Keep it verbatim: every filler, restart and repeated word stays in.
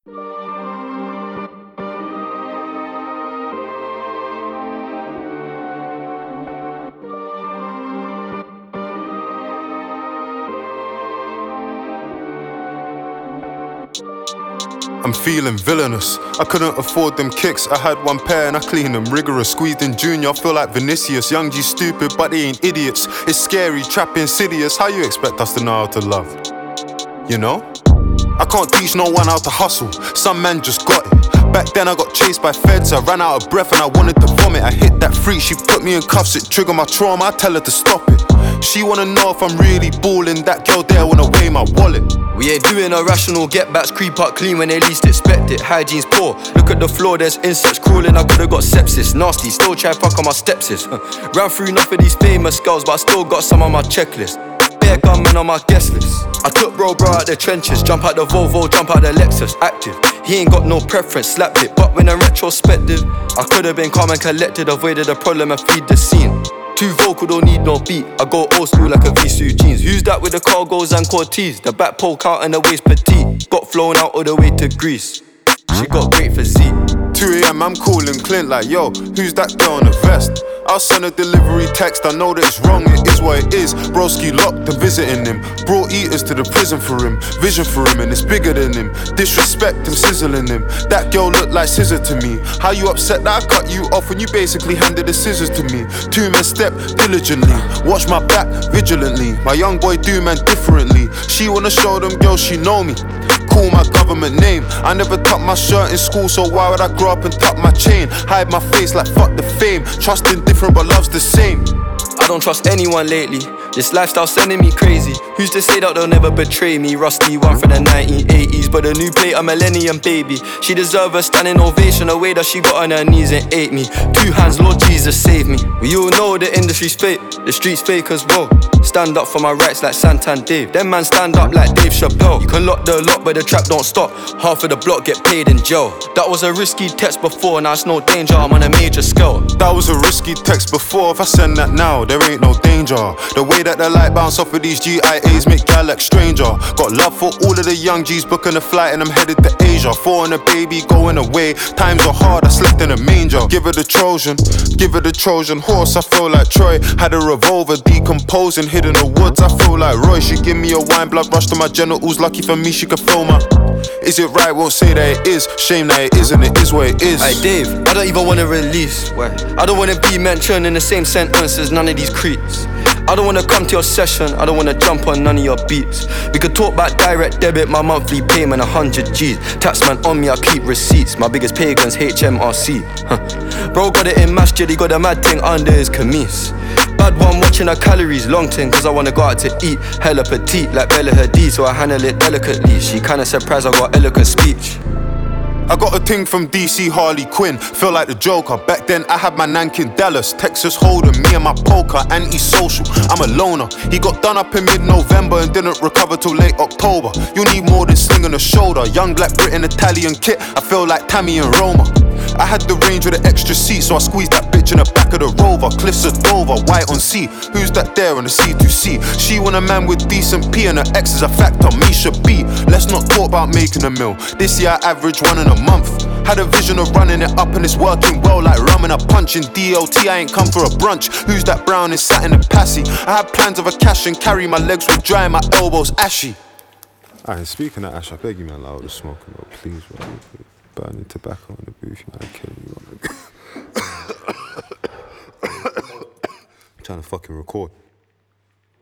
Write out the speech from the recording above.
I'm feeling villainous. I couldn't afford them kicks. I had one pair and I cleaned them rigorous. Squeezed in Junior, I feel like Vinicius. Young G stupid, but they ain't idiots. It's scary, trap insidious. How you expect us to know how to love? You know? I can't teach no one how to hustle. Some man just got it. Back then I got chased by feds. I ran out of breath and I wanted to vomit. I hit that freak, she put me in cuffs. It triggered my trauma, I tell her to stop it. She wanna know if I'm really ballin'. That girl there wanna weigh my wallet. We ain't doing irrational get backs, creep up clean when they least expect it. Hygiene's poor, look at the floor, there's insects crawling. I could've got sepsis, nasty, still try fuck on my stepsis. Ran through enough of these famous girls, but I still got some on my checklist. Bare gunmen on my guest list. I took bro bro out the trenches, jump out the Volvo, jump out the Lexus. Active, he ain't got no preference, slapped it. But when in retrospective, I could've been calm and collected, avoided the problem and feed the scene. Too vocal, don't need no beat. I go old school like a V-suit jeans. Who's that with the cargos and Cortez? The back poke out and the waist petite. Got flown out all the way to Greece. She got great physique. two a m I'm calling Clint like, yo, who's that girl in the vest? I'll send a delivery text, I know that it's wrong, it is what it is. Broski locked and visiting him. Brought eaters to the prison for him. Vision for him and it's bigger than him. Disrespect, I'm sizzling him. That girl looked like scissor to me. How you upset that I cut you off when you basically handed the scissors to me? Two men step diligently, watch my back vigilantly. My young boy do man differently. She wanna show them girls she know me. Call my government name. I never tucked my shirt in school, so why would I grow up and tuck my chain? Hide my face like fuck the fame. Trusting different but love's the same. I don't trust anyone lately. This lifestyle sending me crazy. Who's to say that they'll never betray me? Rusty one from the nineteen eighties, but a new plate, a millennium baby. She deserve a standing ovation, the way that she got on her knees and ate me. Two hands, Lord Jesus save me. We all know the industry's fake, the streets fake as well. Stand up for my rights like Santan Dave. Them man stand up like Dave Chappelle. You can lock the lock but the trap don't stop. Half of the block get paid in jail. That was a risky text before, now it's no danger, I'm on a major scale. That was a risky text before, if I send that now, there ain't no danger. The way that the light bounce off of these G I As make gal like stranger. Got love for all of the young G's booking a flight and I'm headed to Asia. Four and a baby going away, times are hard, I slept in a manger. Give her the Trojan, give her the Trojan horse, I feel like Troy. Had a revolver decomposing, hid in the woods, I feel like Roy. She give me a wine, blood rush to my genitals, lucky for me she could feel my. Is it right? Won't say that it is. Shame that it isn't, it is what it is. Hey Dave, I don't even wanna release. Why? I don't wanna be mentioned in the same sentence as none of these creeps. I don't wanna come to your session, I don't wanna jump on none of your beats. We could talk about direct debit, my monthly payment, a hundred G's. Taxman on me, I keep receipts. My biggest pagans, H M R C. Huh. Bro got it in masjid, he got a mad thing under his camise. Bad one watching her calories, long thing, cause I wanna go out to eat. Hella petite, like Bella Hadid, so I handle it delicately. She kinda surprised I got eloquent speech. I got a ting from D C Harley Quinn, feel like the Joker. Back then I had my Nankin Dallas, Texas Hold'em, me and my poker, anti-social, I'm a loner. He got done up in mid-November and didn't recover till late October. You need more than sling on the shoulder. Young black Britain Italian kit, I feel like Tammy and Roma. I had the range with the extra seat, so I squeezed that bitch in the back of the Rover. Cliffs of Dover, white on sea. Who's that there on the C two C? She want a man with decent P and her ex is a factor, me should be. Let's not talk about making a meal. This year I average one in a month. Had a vision of running it up and it's working well like rum and a punch. In D L T I ain't come for a brunch. Who's that brown is sat in a passy? I had plans of a cash and carry, my legs were dry and my elbows ashy. Alright, speaking of ash, I beg you man, like all the smoking, bro, please, bro. Burning tobacco in the booth, man, killing you. I'm trying to fucking record.